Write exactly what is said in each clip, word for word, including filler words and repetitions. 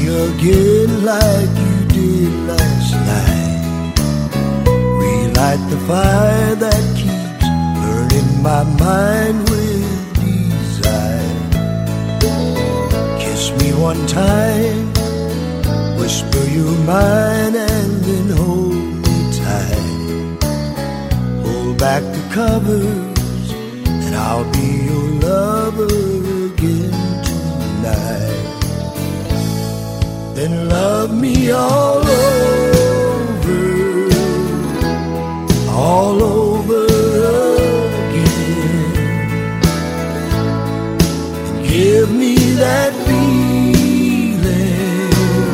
again like you did last night. Relight the fire that keeps burning my mind with desire. Kiss me one time, whisper you're mine, and then hold me tight. Pull back the covers, and I'll be your lover again tonight. Then love me all over, all over again, and give me that feeling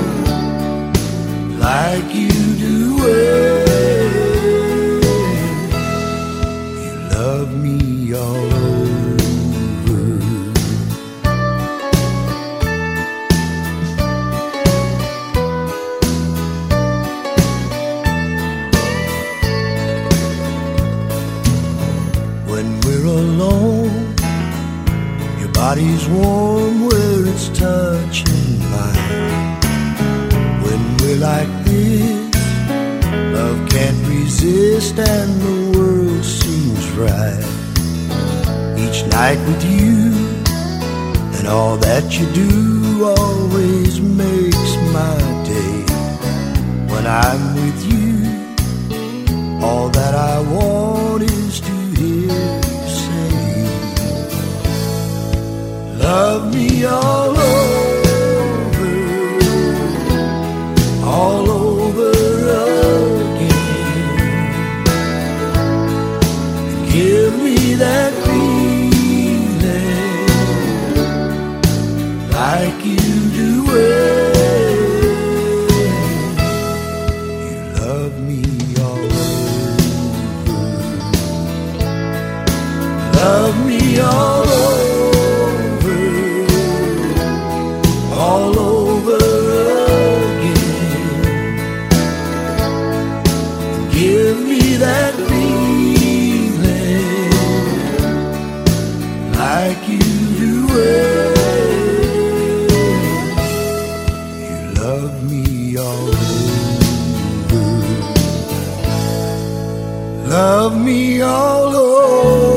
like you do when you love me all over. When we're alone, your body's warm where it's touching mine. When we're like this, love can't resist and the world seems right. Each night with you and all that you do always makes my day. When I'm with you, all that I want is to hear you say, love me all over, all over again, and give me that feeling like you do when you love me all over. Love me all over, all over again, and give me that feeling like you do when you love me all over. Love me all over.